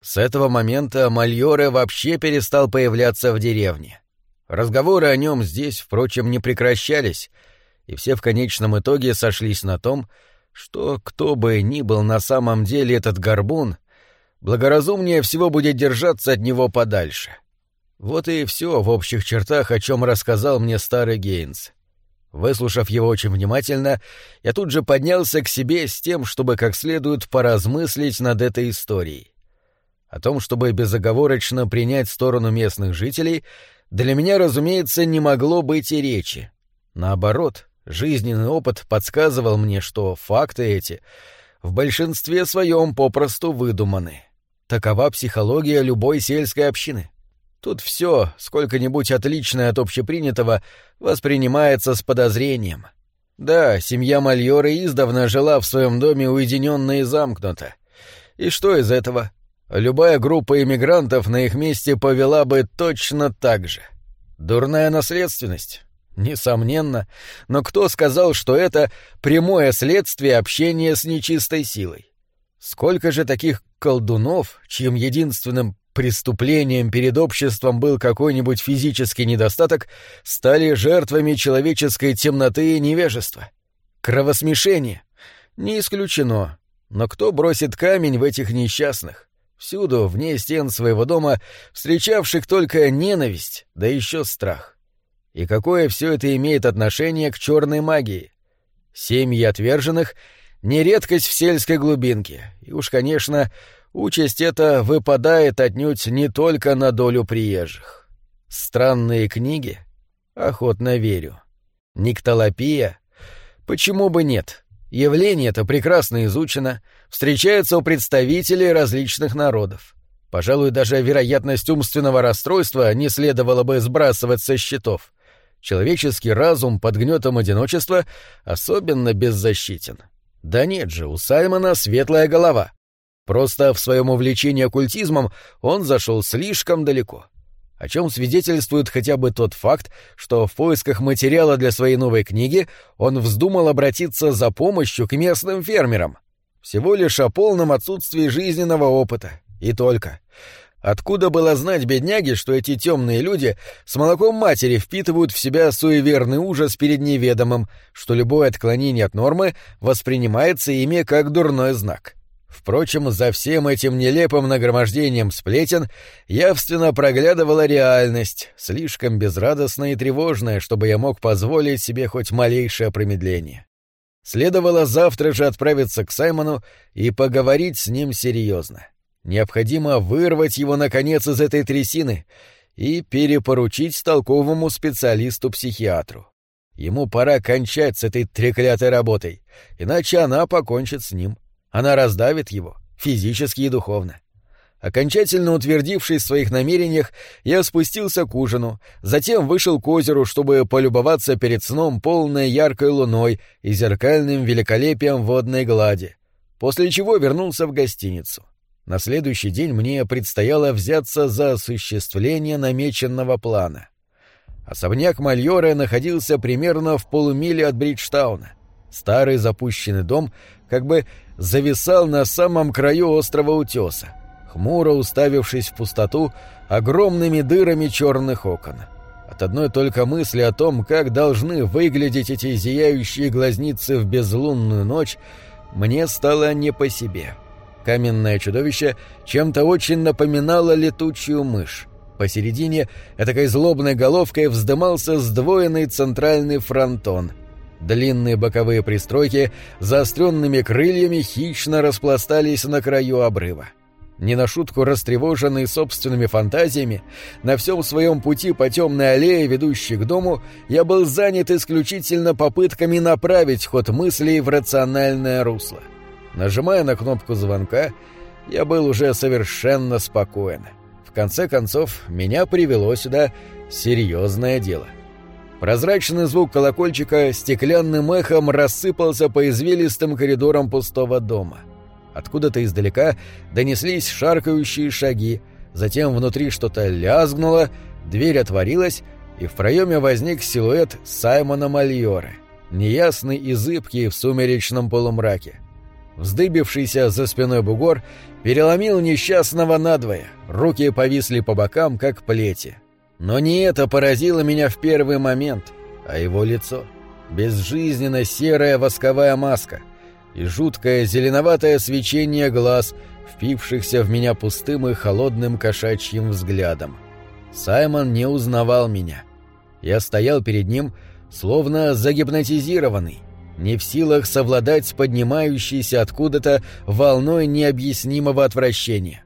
С этого момента Мальоре вообще перестал появляться в деревне. Разговоры о нем здесь, впрочем, не прекращались, и все в конечном итоге сошлись на том, что кто бы ни был на самом деле этот горбун, благоразумнее всего будет держаться от него подальше. Вот и все в общих чертах, о чем рассказал мне старый Гейнс. Выслушав его очень внимательно, я тут же поднялся к себе с тем, чтобы как следует поразмыслить над этой историей. О том, чтобы безоговорочно принять сторону местных жителей, для меня, разумеется, не могло быть и речи. Наоборот, жизненный опыт подсказывал мне, что факты эти в большинстве своем попросту выдуманы. Такова психология любой сельской общины. Тут все, сколько-нибудь отличное от общепринятого, воспринимается с подозрением. Да, семья Мальоре издавна жила в своем доме уединенно и замкнуто. И что из этого? Любая группа иммигрантов на их месте повела бы точно так же. Дурная наследственность? Несомненно. Но кто сказал, что это прямое следствие общения с нечистой силой? Сколько же таких колдунов, чьим единственным преступлением перед обществом был какой-нибудь физический недостаток, стали жертвами человеческой темноты и невежества? Кровосмешение? Не исключено. Но кто бросит камень в этих несчастных? Всюду, вне стен своего дома, встречавших только ненависть, да еще страх. И какое все это имеет отношение к черной магии? Семьи отверженных — не редкость в сельской глубинке, и уж, конечно, участь эта выпадает отнюдь не только на долю приезжих. Странные книги? Охотно верю. Никтолопия? Почему бы нет? Явление-то прекрасно изучено, встречается у представителей различных народов. Пожалуй, даже вероятность умственного расстройства не следовало бы сбрасывать со счетов. Человеческий разум под гнетом одиночества особенно беззащитен. Да нет же, у Саймона светлая голова. Просто в своем увлечении оккультизмом он зашел слишком далеко. О чем свидетельствует хотя бы тот факт, что в поисках материала для своей новой книги он вздумал обратиться за помощью к местным фермерам. Всего лишь о полном отсутствии жизненного опыта. И только. Откуда было знать бедняге, что эти темные люди с молоком матери впитывают в себя суеверный ужас перед неведомым, что любое отклонение от нормы воспринимается ими как дурной знак? Впрочем, за всем этим нелепым нагромождением сплетен явственно проглядывала реальность, слишком безрадостная и тревожная, чтобы я мог позволить себе хоть малейшее промедление. Следовало завтра же отправиться к Саймону и поговорить с ним серьезно. Необходимо вырвать его, наконец, из этой трясины и перепоручить толковому специалисту-психиатру. Ему пора кончать с этой треклятой работой, иначе она покончит с ним. Она раздавит его, физически и духовно. Окончательно утвердившись в своих намерениях, я спустился к ужину, затем вышел к озеру, чтобы полюбоваться перед сном полной яркой луной и зеркальным великолепием водной глади, после чего вернулся в гостиницу. На следующий день мне предстояло взяться за осуществление намеченного плана. Особняк Мальоре находился примерно в полумиле от Бриджтауна. Старый запущенный дом как бы зависал на самом краю острого утеса, хмуро уставившись в пустоту огромными дырами черных окон. От одной только мысли о том, как должны выглядеть эти зияющие глазницы в безлунную ночь, мне стало не по себе. Каменное чудовище чем-то очень напоминало летучую мышь. Посередине этакой злобной головкой вздымался сдвоенный центральный фронтон. Длинные боковые пристройки с заостренными крыльями хищно распластались на краю обрыва. Не на шутку растревоженный собственными фантазиями, на всем своем пути по темной аллее, ведущей к дому, я был занят исключительно попытками направить ход мыслей в рациональное русло. Нажимая на кнопку звонка, я был уже совершенно спокоен. В конце концов, меня привело сюда серьезное дело. Прозрачный звук колокольчика стеклянным эхом рассыпался по извилистым коридорам пустого дома. Откуда-то издалека донеслись шаркающие шаги, затем внутри что-то лязгнуло, дверь отворилась, и в проеме возник силуэт Саймона Мальоре, неясный и зыбкий в сумеречном полумраке. Вздыбившийся за спиной бугор переломил несчастного надвое, руки повисли по бокам, как плети. Но не это поразило меня в первый момент, а его лицо. Безжизненно серая восковая маска и жуткое зеленоватое свечение глаз, впившихся в меня пустым и холодным кошачьим взглядом. Саймон не узнавал меня. Я стоял перед ним, словно загипнотизированный, не в силах совладать с поднимающейся откуда-то волной необъяснимого отвращения.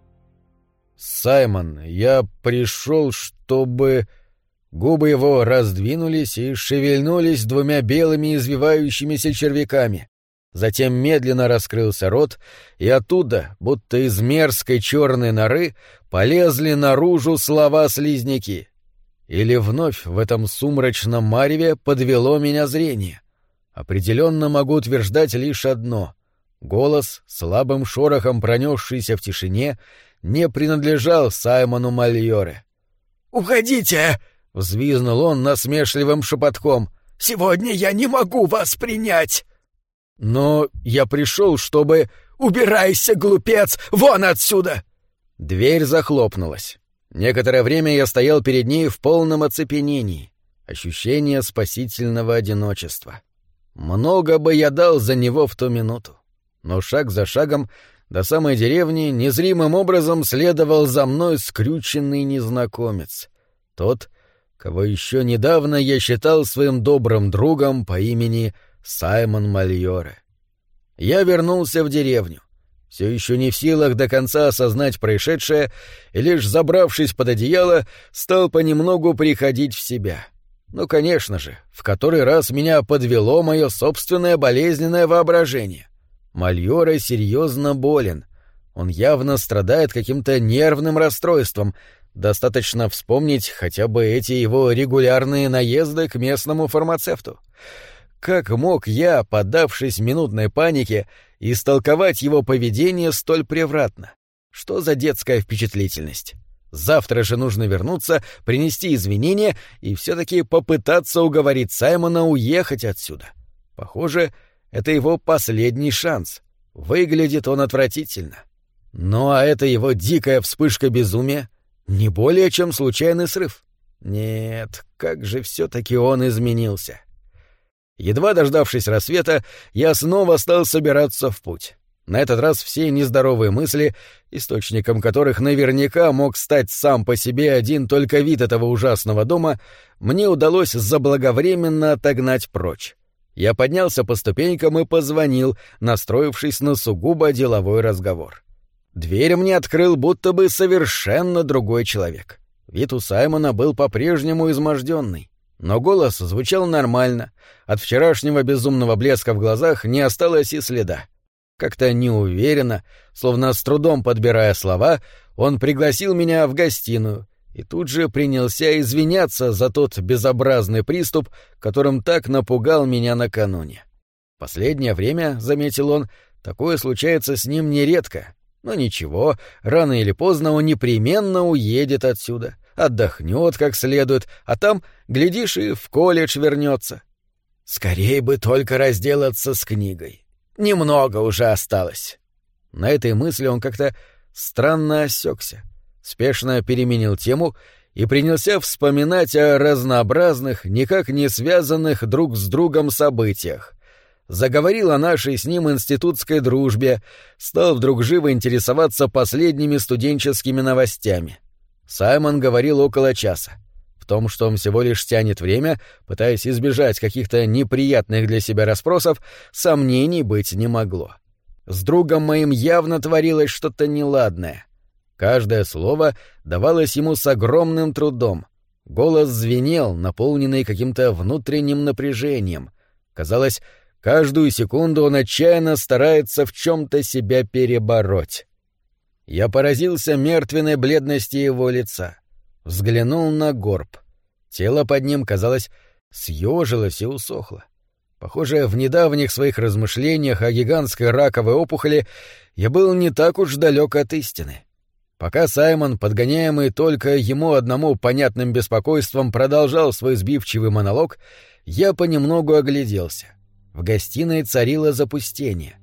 «Саймон, я пришел, чтобы...» Губы его раздвинулись и шевельнулись двумя белыми извивающимися червяками. Затем медленно раскрылся рот, и оттуда, будто из мерзкой черной норы, полезли наружу слова-слизняки. Или вновь в этом сумрачном мареве подвело меня зрение. Определенно могу утверждать лишь одно — голос, слабым шорохом пронесшийся в тишине, не принадлежал Саймону Мальоре. «Уходите!» — взвизнул он насмешливым шепотком. «Сегодня я не могу вас принять!» «Но я пришел, чтобы...» «Убирайся, глупец! Вон отсюда!» Дверь захлопнулась. Некоторое время я стоял перед ней в полном оцепенении. Ощущение спасительного одиночества. Много бы я дал за него в ту минуту. Но шаг за шагом до самой деревни незримым образом следовал за мной скрюченный незнакомец. Тот, кого еще недавно я считал своим добрым другом по имени Саймон Мальоре. Я вернулся в деревню, все еще не в силах до конца осознать происшедшее, и лишь забравшись под одеяло, стал понемногу приходить в себя. Ну, конечно же, в который раз меня подвело мое собственное болезненное воображение. Мальоре серьезно болен. Он явно страдает каким-то нервным расстройством. Достаточно вспомнить хотя бы эти его регулярные наезды к местному фармацевту. Как мог я, поддавшись минутной панике, истолковать его поведение столь превратно? Что за детская впечатлительность? Завтра же нужно вернуться, принести извинения и все-таки попытаться уговорить Саймона уехать отсюда. Похоже, это его последний шанс. Выглядит он отвратительно. Ну а это его дикая вспышка безумия не более чем случайный срыв. Нет, как же все-таки он изменился. Едва дождавшись рассвета, я снова стал собираться в путь. На этот раз все нездоровые мысли, источником которых наверняка мог стать сам по себе один только вид этого ужасного дома, мне удалось заблаговременно отогнать прочь. Я поднялся по ступенькам и позвонил, настроившись на сугубо деловой разговор. Дверь мне открыл будто бы совершенно другой человек. Вид у Саймона был по-прежнему изможденный, но голос звучал нормально, от вчерашнего безумного блеска в глазах не осталось и следа. Как-то неуверенно, словно с трудом подбирая слова, он пригласил меня в гостиную и тут же принялся извиняться за тот безобразный приступ, которым так напугал меня накануне. Последнее время, заметил он, такое случается с ним нередко. Но ничего, рано или поздно он непременно уедет отсюда, отдохнет как следует, а там, глядишь, и в колледж вернется. Скорей бы только разделаться с книгой. Немного уже осталось. На этой мысли он как-то странно осекся, спешно переменил тему и принялся вспоминать о разнообразных, никак не связанных друг с другом событиях. Заговорил о нашей с ним институтской дружбе, стал вдруг живо интересоваться последними студенческими новостями. Саймон говорил около часа. В том, что он всего лишь тянет время, пытаясь избежать каких-то неприятных для себя расспросов, сомнений быть не могло. С другом моим явно творилось что-то неладное. Каждое слово давалось ему с огромным трудом. Голос звенел, наполненный каким-то внутренним напряжением. Казалось, каждую секунду он отчаянно старается в чем-то себя перебороть. Я поразился мертвенной бледности его лица. Взглянул на горб. Тело под ним, казалось, съежилось и усохло. Похоже, в недавних своих размышлениях о гигантской раковой опухоли я был не так уж далек от истины. Пока Саймон, подгоняемый только ему одному понятным беспокойством, продолжал свой сбивчивый монолог, я понемногу огляделся. В гостиной царило запустение.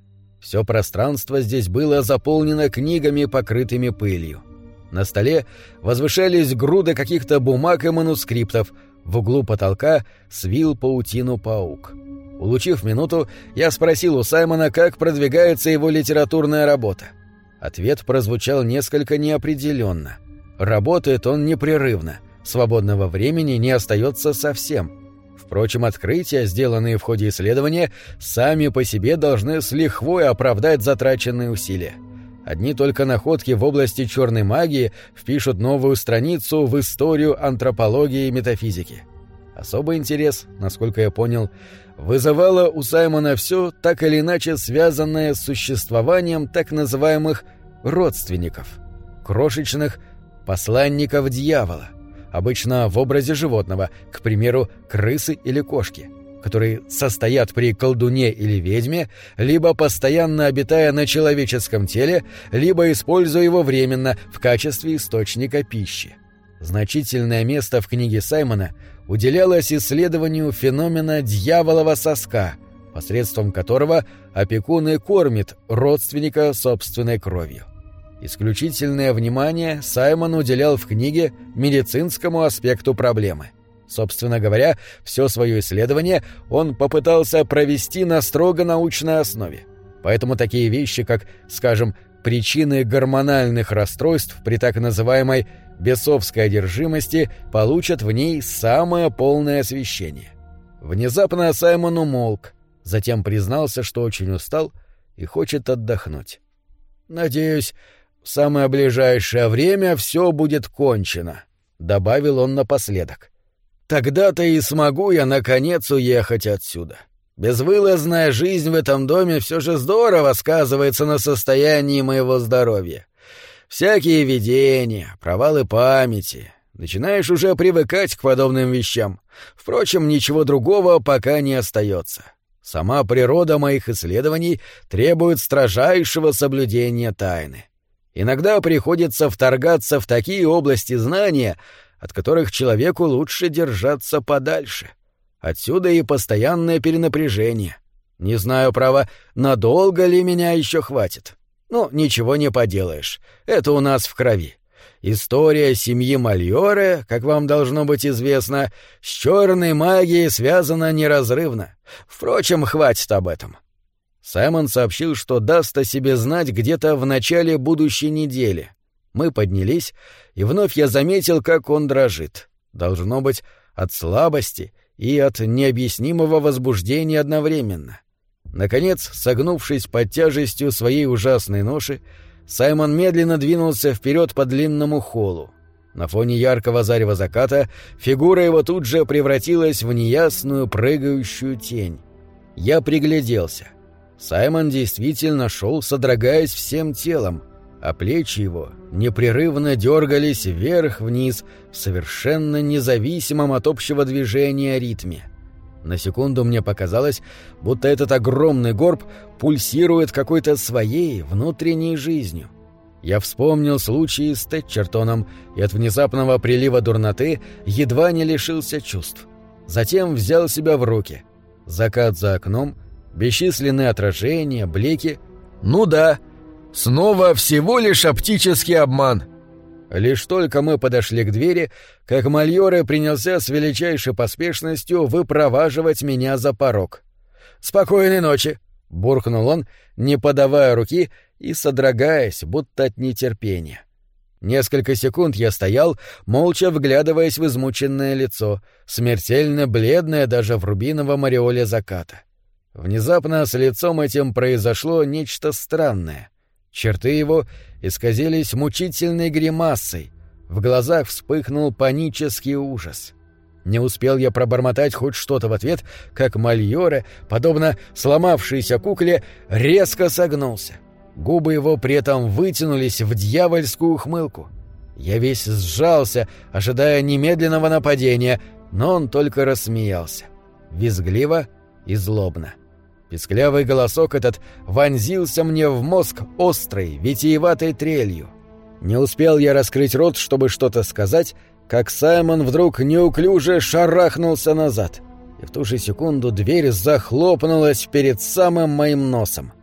Все пространство здесь было заполнено книгами, покрытыми пылью. На столе возвышались груды каких-то бумаг и манускриптов, в углу потолка свил паутину паук. Улучив минуту, я спросил у Саймона, как продвигается его литературная работа. Ответ прозвучал несколько неопределенно. Работает он непрерывно, свободного времени не остается совсем. Впрочем, открытия, сделанные в ходе исследования, сами по себе должны с лихвой оправдать затраченные усилия. Одни только находки в области черной магии впишут новую страницу в историю антропологии и метафизики. Особый интерес, насколько я понял, вызывало у Саймона все так или иначе связанное с существованием так называемых родственников, крошечных посланников дьявола, обычно в образе животного, к примеру, крысы или кошки, которые состоят при колдуне или ведьме, либо постоянно обитая на человеческом теле, либо используя его временно в качестве источника пищи. Значительное место в книге Саймона уделялось исследованию феномена дьяволова соска, посредством которого опекун и кормит родственника собственной кровью. Исключительное внимание Саймон уделял в книге медицинскому аспекту проблемы. Собственно говоря, все свое исследование он попытался провести на строго научной основе. Поэтому такие вещи, как, скажем, причины гормональных расстройств при так называемой бесовской одержимости, получат в ней самое полное освещение. Внезапно Саймон умолк, затем признался, что очень устал и хочет отдохнуть. «Надеюсь, в самое ближайшее время все будет кончено», — добавил он напоследок. «Тогда-то и смогу я, наконец, уехать отсюда. Безвылазная жизнь в этом доме все же здорово сказывается на состоянии моего здоровья. Всякие видения, провалы памяти. Начинаешь уже привыкать к подобным вещам. Впрочем, ничего другого пока не остается. Сама природа моих исследований требует строжайшего соблюдения тайны. Иногда приходится вторгаться в такие области знания, от которых человеку лучше держаться подальше. Отсюда и постоянное перенапряжение. Не знаю, право, надолго ли меня еще хватит. Но ничего не поделаешь. Это у нас в крови. История семьи Мальоре, как вам должно быть известно, с черной магией связана неразрывно. Впрочем, хватит об этом. Саймон сообщил, что даст о себе знать где-то в начале будущей недели. Мы поднялись, и вновь я заметил, как он дрожит. Должно быть, от слабости и от необъяснимого возбуждения одновременно. Наконец, согнувшись под тяжестью своей ужасной ноши, Саймон медленно двинулся вперед по длинному холлу. На фоне яркого зарева заката фигура его тут же превратилась в неясную прыгающую тень. Я пригляделся. Саймон действительно шел, содрогаясь всем телом, а плечи его непрерывно дергались вверх-вниз в совершенно независимом от общего движения ритме. На секунду мне показалось, будто этот огромный горб пульсирует какой-то своей внутренней жизнью. Я вспомнил случай с Тэтчертоном и от внезапного прилива дурноты едва не лишился чувств. Затем взял себя в руки. Закат за окном, бесчисленные отражения, блики. Ну да, снова всего лишь оптический обман. Лишь только мы подошли к двери, как Мальоре принялся с величайшей поспешностью выпроваживать меня за порог. «Спокойной ночи!» — буркнул он, не подавая руки и содрогаясь, будто от нетерпения. Несколько секунд я стоял, молча вглядываясь в измученное лицо, смертельно бледное даже в рубиновом ореоле заката. Внезапно с лицом этим произошло нечто странное. Черты его исказились мучительной гримасой, в глазах вспыхнул панический ужас. Не успел я пробормотать хоть что-то в ответ, как Мальоре, подобно сломавшейся кукле, резко согнулся. Губы его при этом вытянулись в дьявольскую ухмылку. Я весь сжался, ожидая немедленного нападения, но он только рассмеялся. Визгливо и злобно. Писклявый голосок этот вонзился мне в мозг острой, витиеватой трелью. Не успел я раскрыть рот, чтобы что-то сказать, как Саймон вдруг неуклюже шарахнулся назад, и в ту же секунду дверь захлопнулась перед самым моим носом.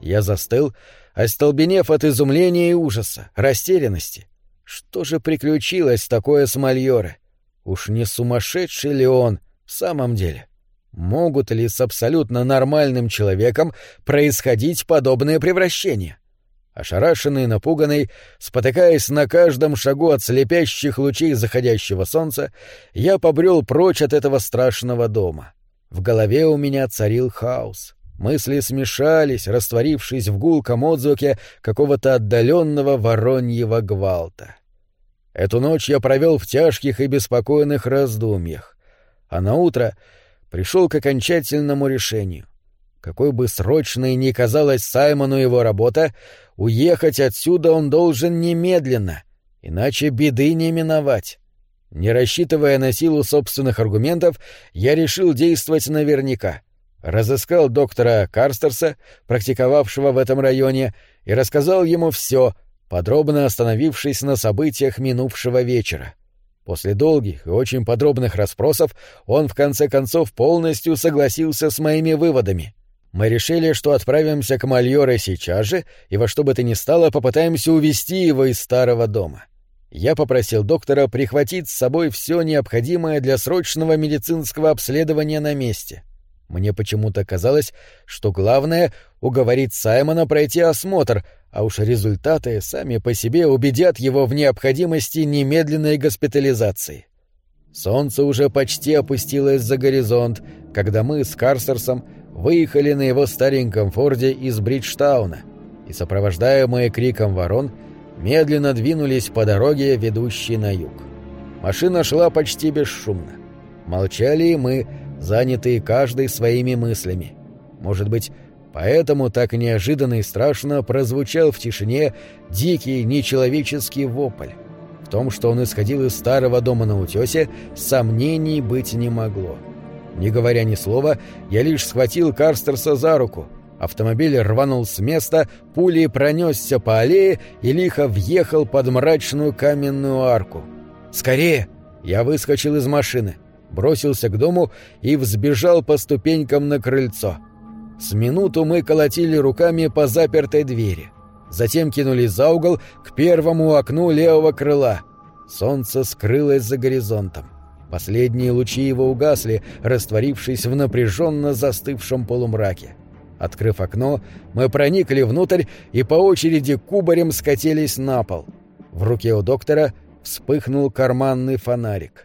Я застыл, остолбенев от изумления и ужаса, растерянности. Что же приключилось такое с Мальоре? Уж не сумасшедший ли он в самом деле? Могут ли с абсолютно нормальным человеком происходить подобные превращения? Ошарашенный и напуганный, спотыкаясь на каждом шагу от слепящих лучей заходящего солнца, я побрел прочь от этого страшного дома. В голове у меня царил хаос. Мысли смешались, растворившись в гулком отзвуке какого-то отдаленного вороньего гвалта. Эту ночь я провел в тяжких и беспокойных раздумьях, а наутро пришел к окончательному решению. Какой бы срочной ни казалась Саймону его работа, уехать отсюда он должен немедленно, иначе беды не миновать. Не рассчитывая на силу собственных аргументов, я решил действовать наверняка. Разыскал доктора Карстерса, практиковавшего в этом районе, и рассказал ему все, подробно остановившись на событиях минувшего вечера. После долгих и очень подробных расспросов он в конце концов полностью согласился с моими выводами. Мы решили, что отправимся к Мальоре сейчас же и во что бы то ни стало попытаемся увезти его из старого дома. Я попросил доктора прихватить с собой все необходимое для срочного медицинского обследования на месте. Мне почему-то казалось, что главное — уговорить Саймона пройти осмотр, а уж результаты сами по себе убедят его в необходимости немедленной госпитализации. Солнце уже почти опустилось за горизонт, когда мы с Карстерсом выехали на его стареньком форде из Бриджтауна и, сопровождаемые криком ворон, медленно двинулись по дороге, ведущей на юг. Машина шла почти бесшумно. Молчали и мы, занятые каждый своими мыслями. Может быть, поэтому так неожиданно и страшно прозвучал в тишине дикий нечеловеческий вопль. В том, что он исходил из старого дома на утёсе, сомнений быть не могло. Не говоря ни слова, я лишь схватил Карстерса за руку. Автомобиль рванул с места, пулей пронесся по аллее и лихо въехал под мрачную каменную арку. «Скорее!» Я выскочил из машины, бросился к дому и взбежал по ступенькам на крыльцо. С минуту мы колотили руками по запертой двери. Затем кинулись за угол к первому окну левого крыла. Солнце скрылось за горизонтом. Последние лучи его угасли, растворившись в напряженно застывшем полумраке. Открыв окно, мы проникли внутрь и по очереди кубарем скатились на пол. В руке у доктора вспыхнул карманный фонарик.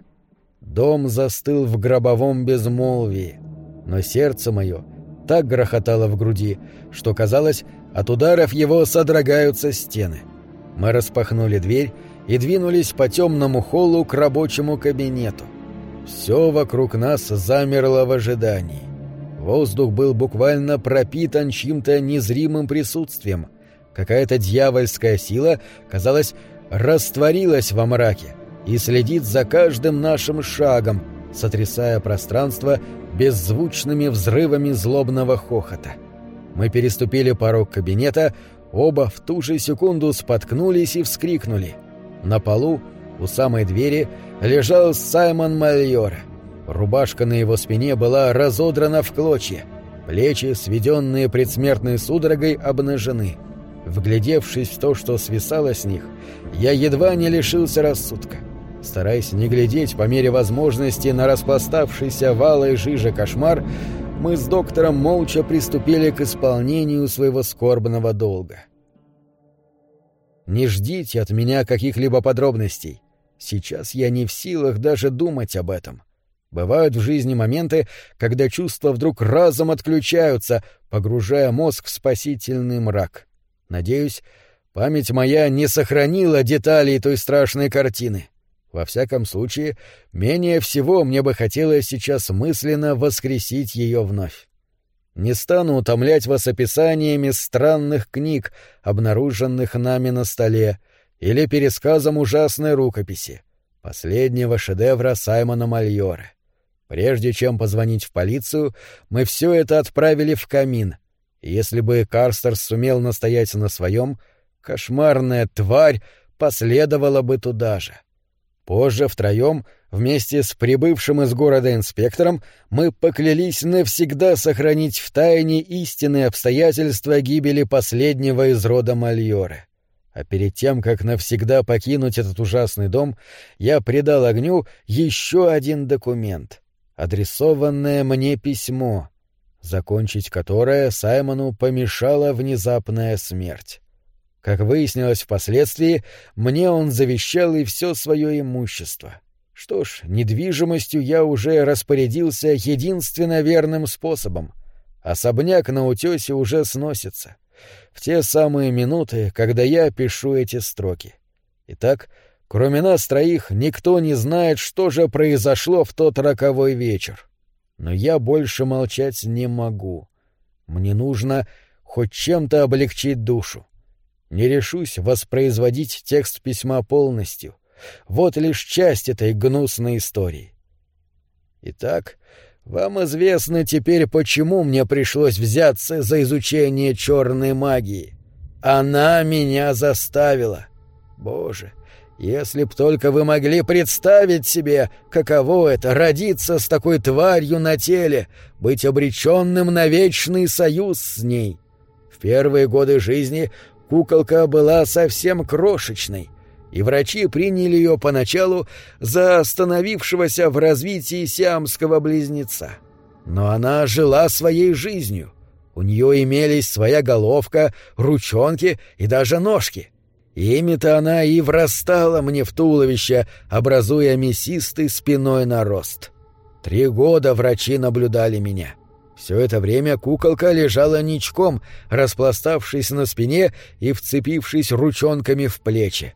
Дом застыл в гробовом безмолвии, но сердце мое так грохотало в груди, что, казалось, от ударов его содрогаются стены. Мы распахнули дверь и двинулись по темному холлу к рабочему кабинету. Все вокруг нас замерло в ожидании. Воздух был буквально пропитан чьим-то незримым присутствием. Какая-то дьявольская сила, казалось, растворилась во мраке и следит за каждым нашим шагом, сотрясая пространство беззвучными взрывами злобного хохота. Мы переступили порог кабинета, оба в ту же секунду споткнулись и вскрикнули. На полу, у самой двери, лежал Саймон Мальоре. Рубашка на его спине была разодрана в клочья, плечи, сведенные предсмертной судорогой, обнажены. Вглядевшись в то, что свисало с них, я едва не лишился рассудка. Стараясь не глядеть по мере возможности на распластавшийся в алой жиже кошмар, мы с доктором молча приступили к исполнению своего скорбного долга. Не ждите от меня каких-либо подробностей. Сейчас я не в силах даже думать об этом. Бывают в жизни моменты, когда чувства вдруг разом отключаются, погружая мозг в спасительный мрак. Надеюсь, память моя не сохранила деталей той страшной картины. Во всяком случае, менее всего мне бы хотелось сейчас мысленно воскресить ее вновь. Не стану утомлять вас описаниями странных книг, обнаруженных нами на столе, или пересказом ужасной рукописи, последнего шедевра Саймона Мальоре. Прежде чем позвонить в полицию, мы все это отправили в камин. И если бы Карстерс сумел настоять на своем, кошмарная тварь последовала бы туда же. Позже втроем, вместе с прибывшим из города инспектором, мы поклялись навсегда сохранить в тайне истинные обстоятельства гибели последнего из рода Мальоры. А перед тем, как навсегда покинуть этот ужасный дом, я предал огню еще один документ — адресованное мне письмо, закончить которое Саймону помешала внезапная смерть. Как выяснилось впоследствии, мне он завещал и все свое имущество. Что ж, недвижимостью я уже распорядился единственно верным способом. Особняк на утесе уже сносится. В те самые минуты, когда я пишу эти строки. Итак, кроме нас троих, никто не знает, что же произошло в тот роковой вечер. Но я больше молчать не могу. Мне нужно хоть чем-то облегчить душу. Не решусь воспроизводить текст письма полностью. Вот лишь часть этой гнусной истории. Итак, вам известно теперь, почему мне пришлось взяться за изучение черной магии. Она меня заставила. Боже, если б только вы могли представить себе, каково это — родиться с такой тварью на теле, быть обреченным на вечный союз с ней. В первые годы жизни куколка была совсем крошечной, и врачи приняли ее поначалу за остановившегося в развитии сиамского близнеца. Но она жила своей жизнью. У нее имелись своя головка, ручонки и даже ножки. Ими-то она и врастала мне в туловище, образуя мясистый спиной нарост. 3 года врачи наблюдали меня. Все это время куколка лежала ничком, распластавшись на спине и вцепившись ручонками в плечи.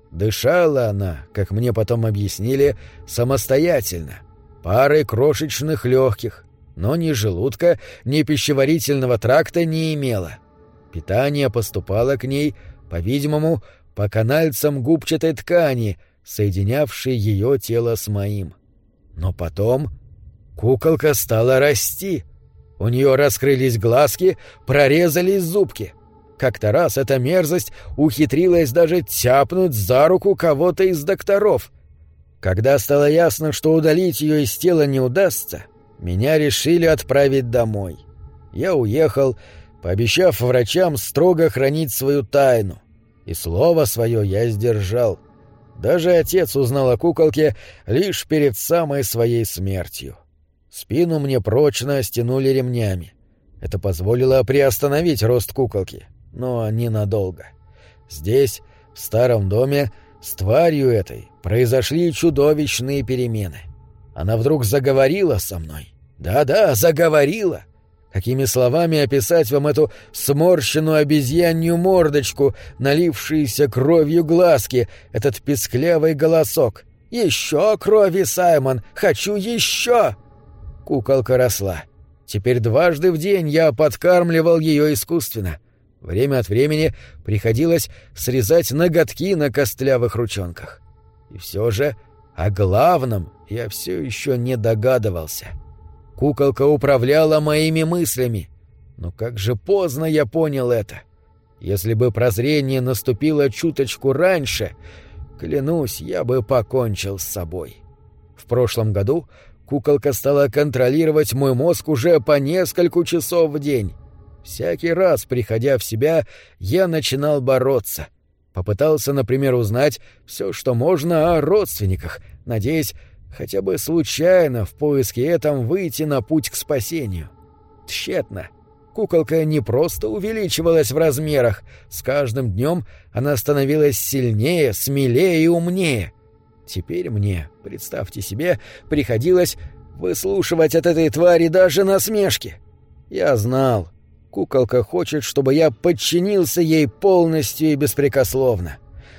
Дышала она, как мне потом объяснили, самостоятельно, парой крошечных легких, но ни желудка, ни пищеварительного тракта не имела. Питание поступало к ней, по-видимому, по канальцам губчатой ткани, соединявшей ее тело с моим. Но потом куколка стала расти. У нее раскрылись глазки, прорезались зубки. Как-то раз эта мерзость ухитрилась даже тяпнуть за руку кого-то из докторов. Когда стало ясно, что удалить ее из тела не удастся, меня решили отправить домой. Я уехал, пообещав врачам строго хранить свою тайну. И слово свое я сдержал. Даже отец узнал о куколке лишь перед самой своей смертью. Спину мне прочно стянули ремнями. Это позволило приостановить рост куколки, но ненадолго. Здесь, в старом доме, с тварью этой произошли чудовищные перемены. Она вдруг заговорила со мной. Да-да, заговорила. Какими словами описать вам эту сморщенную обезьянью мордочку, налившиеся кровью глазки, этот песклявый голосок? «Еще крови, Саймон! Хочу еще!» Куколка росла. Теперь дважды в день я подкармливал ее искусственно. Время от времени приходилось срезать ноготки на костлявых ручонках. И все же о главном я все еще не догадывался. Куколка управляла моими мыслями. Но как же поздно я понял это. Если бы прозрение наступило чуточку раньше, клянусь, я бы покончил с собой. В прошлом году куколка стала контролировать мой мозг уже по несколько часов в день. Всякий раз, приходя в себя, я начинал бороться. Попытался, например, узнать все, что можно о родственниках, надеясь хотя бы случайно в поиске этом выйти на путь к спасению. Тщетно. Куколка не просто увеличивалась в размерах, с каждым днем она становилась сильнее, смелее и умнее. Теперь мне, представьте себе, приходилось выслушивать от этой твари даже насмешки. Я знал, куколка хочет, чтобы я подчинился ей полностью и беспрекословно.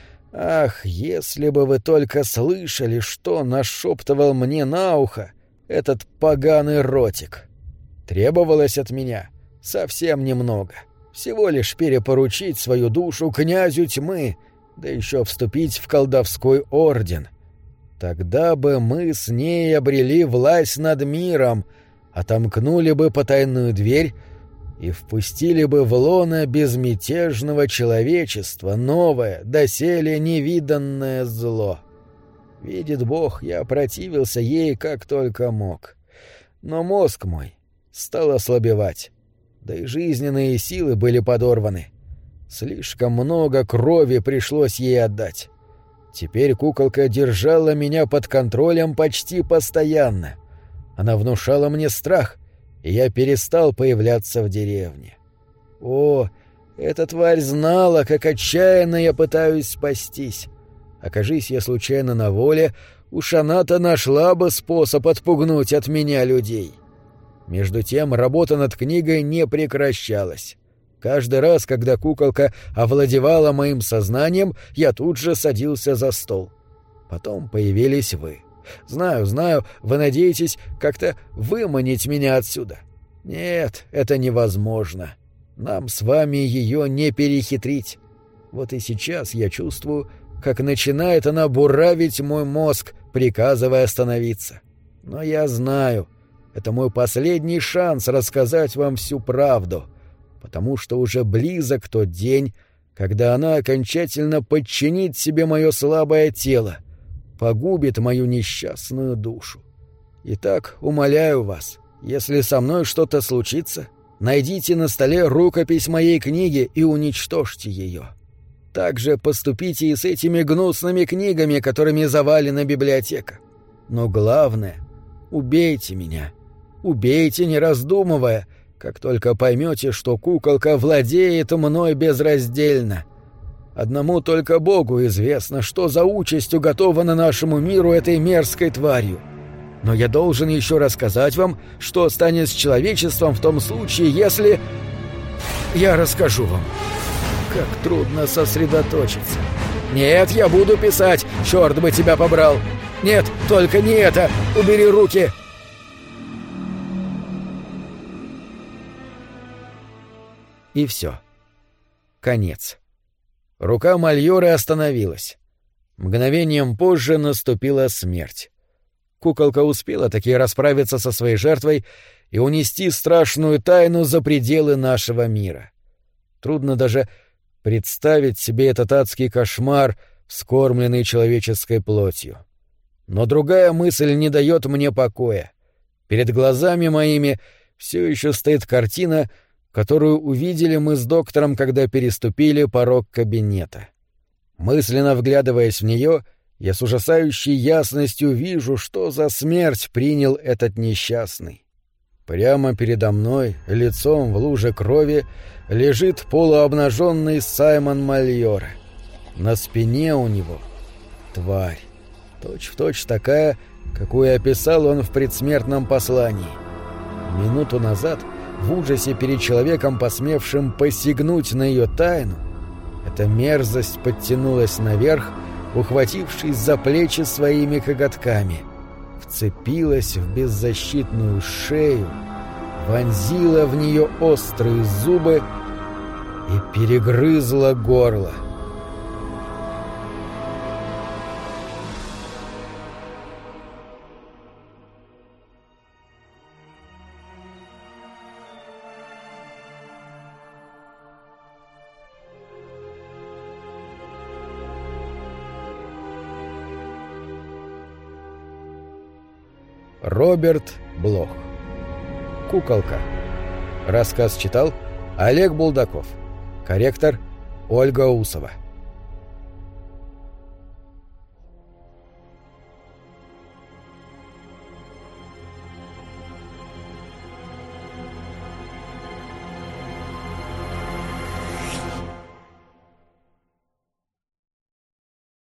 Ах, если бы вы только слышали, что нашептывал мне на ухо этот поганый ротик. Требовалось от меня совсем немного. Всего лишь перепоручить свою душу князю тьмы, да еще вступить в колдовской орден. Тогда бы мы с ней обрели власть над миром, отомкнули бы потайную дверь и впустили бы в лоно безмятежного человечества новое, доселе невиданное зло. Видит Бог, я противился ей как только мог. Но мозг мой стал ослабевать, да и жизненные силы были подорваны. Слишком много крови пришлось ей отдать. Теперь куколка держала меня под контролем почти постоянно. Она внушала мне страх, и я перестал появляться в деревне. О, эта тварь знала, как отчаянно я пытаюсь спастись. Окажись я случайно на воле, уж она-то нашла бы способ отпугнуть от меня людей. Между тем работа над книгой не прекращалась. Каждый раз, когда куколка овладевала моим сознанием, я тут же садился за стол. Потом появились вы. Знаю, вы надеетесь как-то выманить меня отсюда. Нет, это невозможно. Нам с вами ее не перехитрить. Вот и сейчас я чувствую, как начинает она буравить мой мозг, приказывая остановиться. Но я знаю, это мой последний шанс рассказать вам всю правду, потому что уже близок тот день, когда она окончательно подчинит себе мое слабое тело, погубит мою несчастную душу. Итак, умоляю вас, если со мной что-то случится, найдите на столе рукопись моей книги и уничтожьте ее. Так же поступите и с этими гнусными книгами, которыми завалена библиотека. Но главное — убейте меня. Убейте, не раздумывая, как только поймете, что куколка владеет мной безраздельно. Одному только Богу известно, что за участь уготована нашему миру этой мерзкой тварью. Но я должен еще рассказать вам, что станет с человечеством в том случае, если... Я расскажу вам. Как трудно сосредоточиться. Нет, я буду писать, черт бы тебя побрал. Нет, только не это. Убери руки. И все. Конец. Рука Мальоры остановилась. Мгновением позже наступила смерть. Куколка успела таки расправиться со своей жертвой и унести страшную тайну за пределы нашего мира. Трудно даже представить себе этот адский кошмар, вскормленный человеческой плотью. Но другая мысль не дает мне покоя. Перед глазами моими все еще стоит картина, которую увидели мы с доктором, когда переступили порог кабинета. Мысленно вглядываясь в нее, я с ужасающей ясностью вижу, что за смерть принял этот несчастный. Прямо передо мной, лицом в луже крови, лежит полуобнаженный Саймон Мальоре. На спине у него тварь, точь-в-точь такая, какую описал он в предсмертном послании. Минуту назад, в ужасе перед человеком, посмевшим посягнуть на ее тайну, эта мерзость подтянулась наверх, ухватившись за плечи своими коготками, вцепилась в беззащитную шею, вонзила в нее острые зубы и перегрызла горло. Роберт Блох. Куколка. Рассказ читал Олег Булдаков. Корректор Ольга Усова.